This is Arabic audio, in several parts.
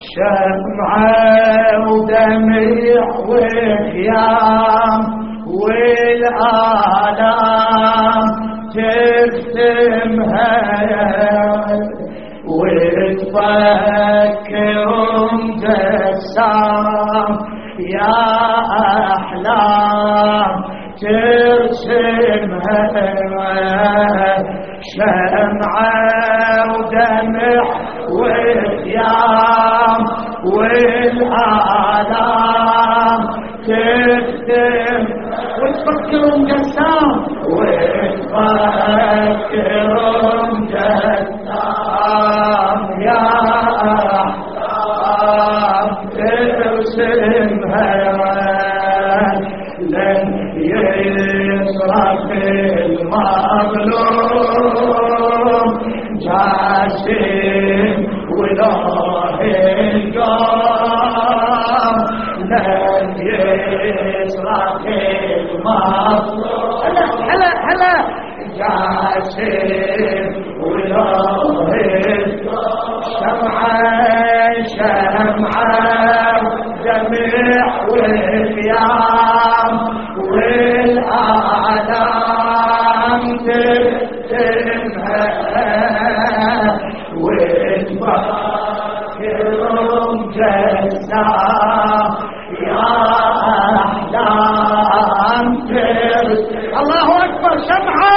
شمعة ودمع وخيام والآلام ترسمها وتفكر مجسام يا أحلام ترسمها شمعة ودمع وخيام والآلام تختم وتفكر مجسام وتفكر مجسام يا أحلام ترسمها لن يصرف المظلوم جاسم وله القام لن يصرف المظلوم هلا جاسم وله شمعة دمع وخيام والآلام ترسمها وتفكر مجسام يا أحلام الله أكبر شمعة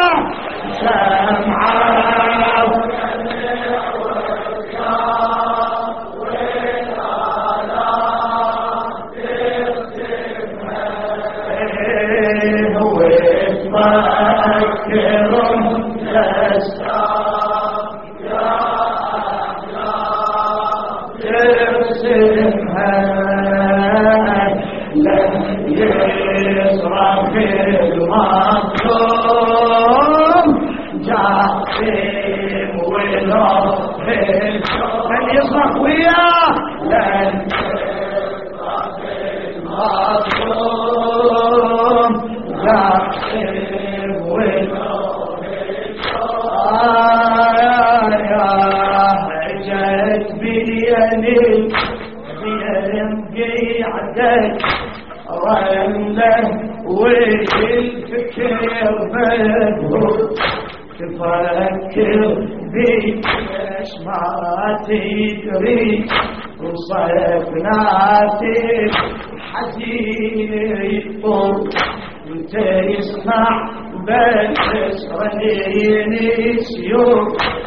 من يصرخ وياه لن يصرخ المظلوم جاسم وله جت بيدي قيعدك رمله والفكر مذهول تفكر بيك ليش ما تدري وصفناتك حزين يطول انت يسمع بس رنين سيوف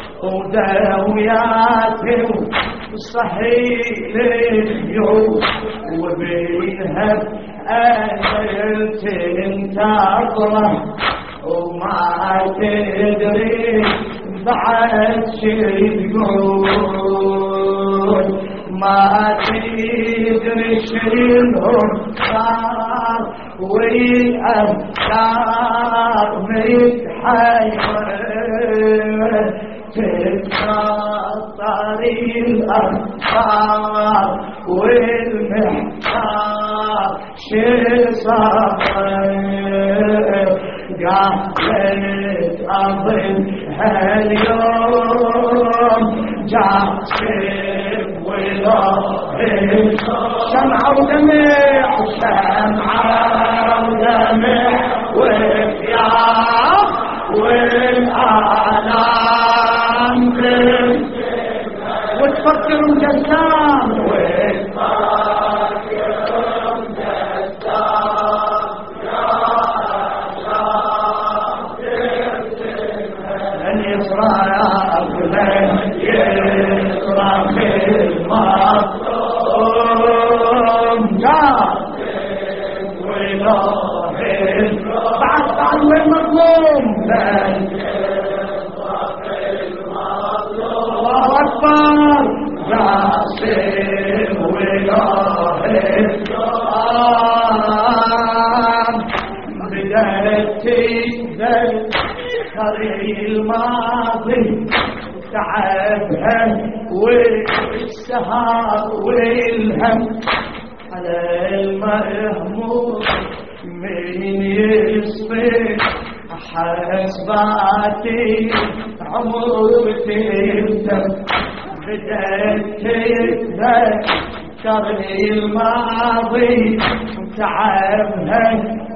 وداوياتي صحيح اليوم وبينها أهلت انتظره وما تدري بعد شي تقول ما تدري شنهم صار والأفكار متحيرة تتخطر الأفكار والمحتار شي صار قالت أظن هاليوم جاسم وله شمعة ودمع وخيام والآلام وتفكر مجسام بعد والمظلوم الله أكبر جاسم وله بدأت تتذكر الماضي تعبها والسهر والهم على المهموم من يصفي حسباتي عمر تندم بدأت تتذكرني الماضي وتعبها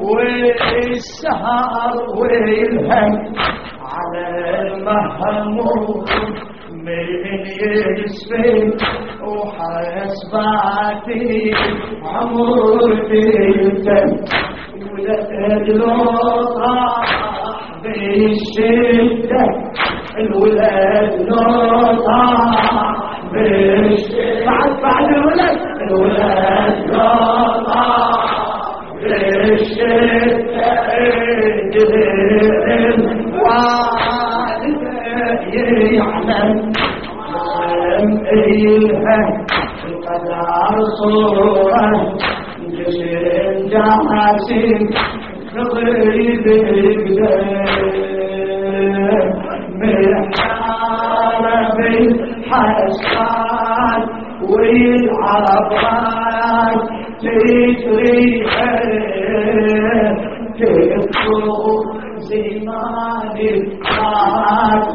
والسهر والهم على المهموم من يسفي وحسباتي عمودي الدم ولد لو طاح بالشدة الولد لو طاح بالشدة بعد الولد لو طاح بالشدة الوالد يعلم إلها القدر صورة جسر جاسم خضري بالقدر محارب الحسان والعبرات تجريها تكفر زمان الحاد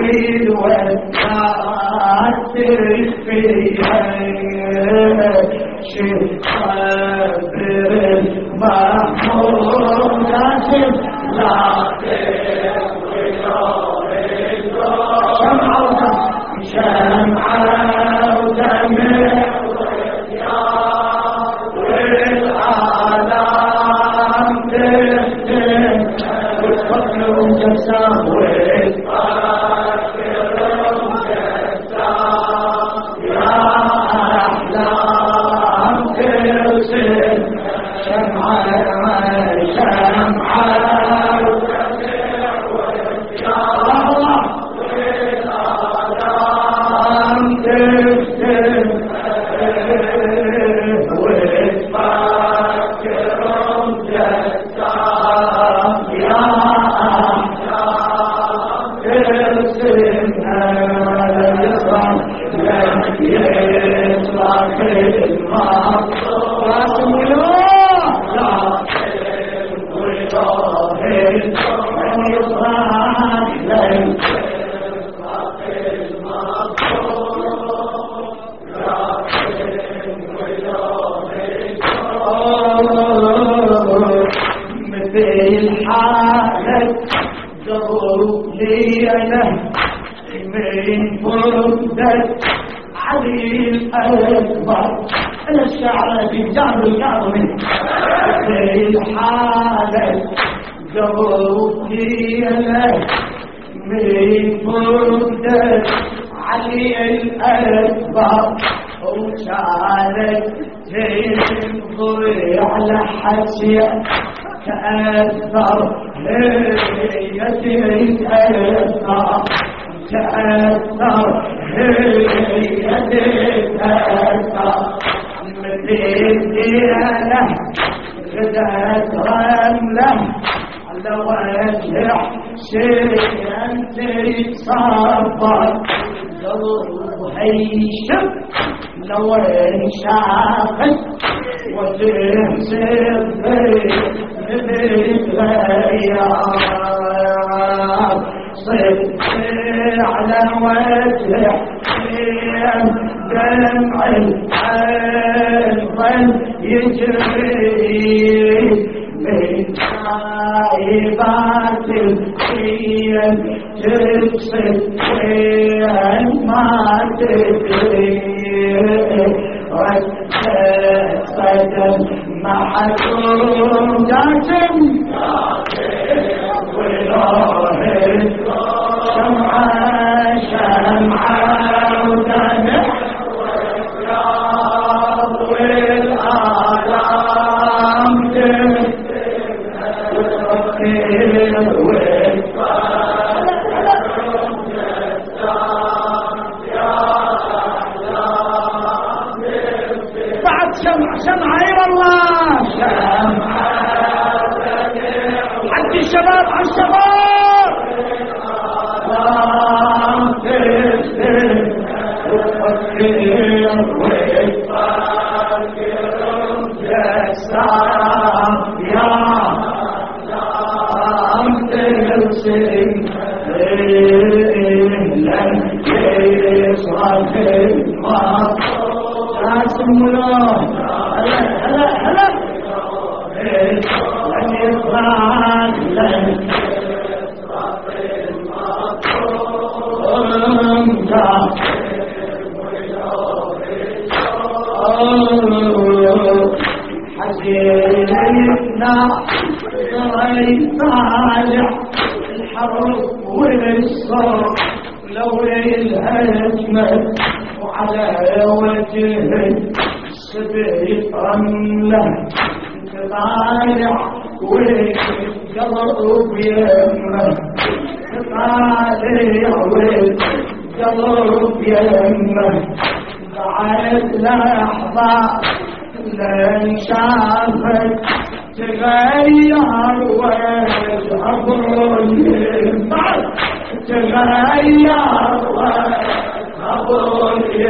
والودات تكفيها شفاف المحمود لازم لا شمعة ودمع والعالم تهتم والفضل جسام والفاكر جسام يا أحلام ترسل شمعة من فردت علي الأكبر الشعر بجعل الكرم في الحالة جوتي له من فردت علي الأكبر وشالت تنظري على حسيا تأثر هي تتأثر تأثر هي تتأثر مدينة غدت رملة على وجه شيئا تتصفر قلبها يشب لو انشافت وتحسب بالغيار صدق على وجه دمع القلب يجري من عيبات الخيل تبسط وين ما تدري صدم محكوم جاسم وراهد شمعة ودمع والآلام بعد شمعة إلى الله شمعة حق الشباب على الشباب يا الملوك هلا هلا هلا لن يطلع لن حزيننا طالع الحرب والصوت لو الهجمة وعلى وجه السبيل رملة طالع والقلب يمه طالع والقلب يمه بعد لحظة لن شافت تغير وجه أبوي تغير وجه أبوي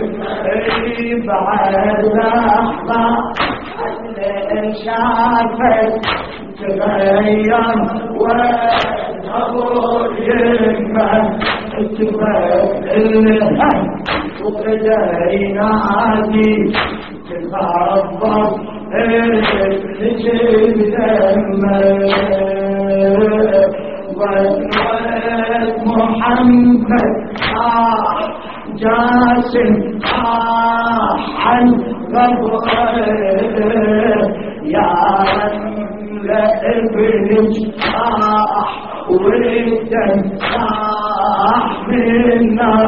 بعد لحظة لن شافت تغير وجه أبوي تبدلها وبدأنا عادي تخبط الجيل دمه محمد جاسم عن قبره يا رمل ابنك والدم من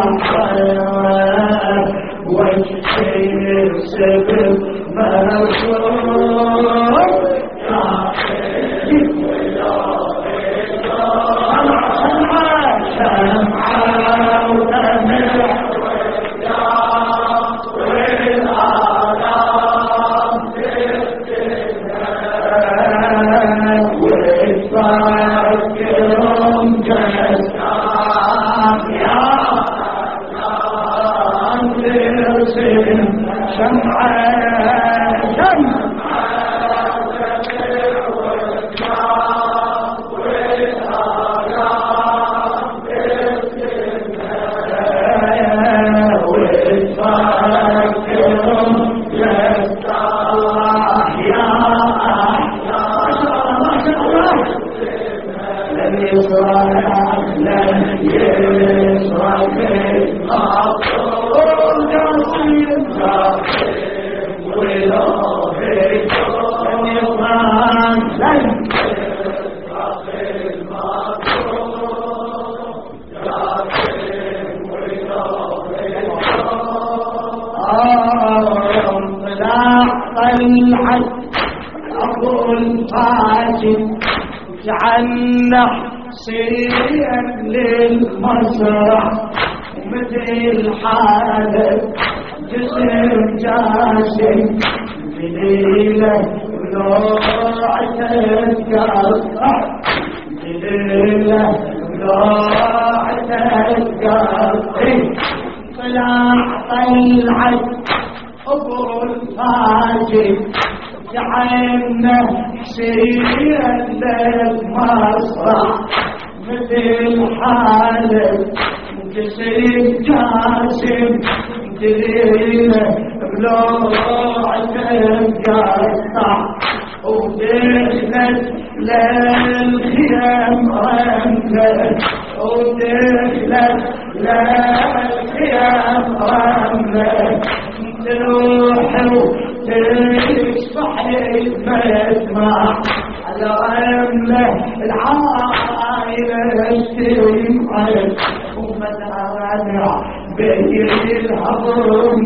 نحر والشيء سبب مشروع جعلنا حصيا للمسرح مثل حالة جسم جاسم بليلة ولوعة القطع بليلة ولوعة القطع طلعت أبو الفاجر جعلنا حسين للمسرح مثل حالة جسم جاسم دليلة بلوعة القطع ودخلت للخيام رملة ودخلت للخيام رملة تروح صحيح ما يسمع على رمله العائلة تنقل ومتابع بين الهضم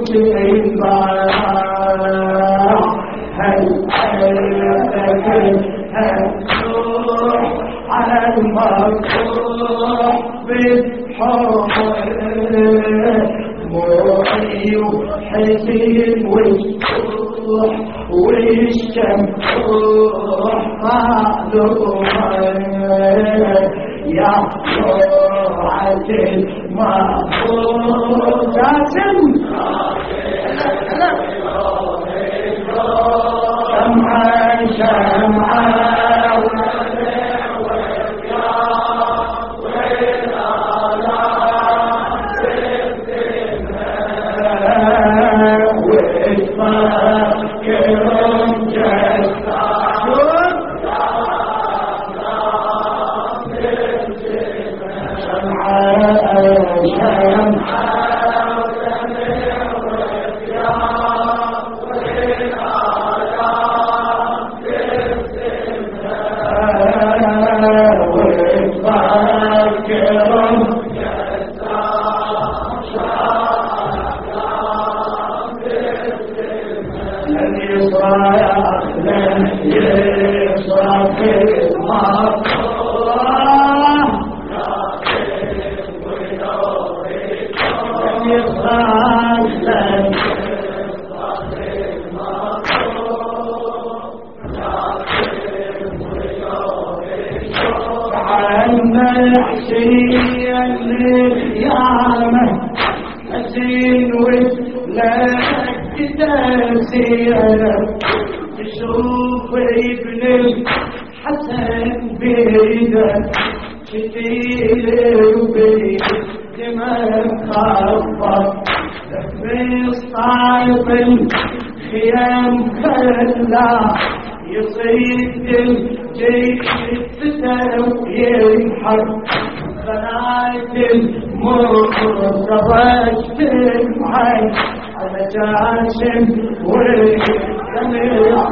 تنباع هل تروح على المرفوع بالحب موعي حزين والروح والشمس معلومة يا روعة المحبوب جاسم شمعة ويفكرون جسار الحسين للقيامة حسين ولك تسيرة تشوف ابن الحسن بيده كتير وبيد دماغ خفض في الصعب الخيام خلا يصيد الجيش وينحر بنات المرتضى اجتمعي على جاسم ويجمع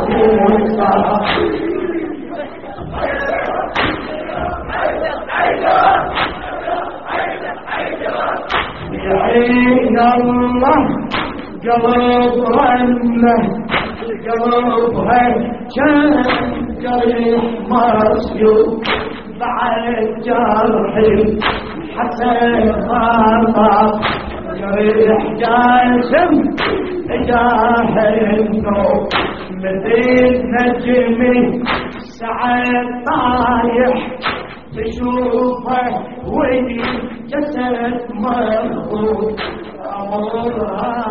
يعين الله قلب رنه قلبها كان جريح مسيوب بعد جرحي حسن خطأ جريح جاسم جاهلنه مثل نجمي سعد طايح تشوفه وجسد مرفوض أمرها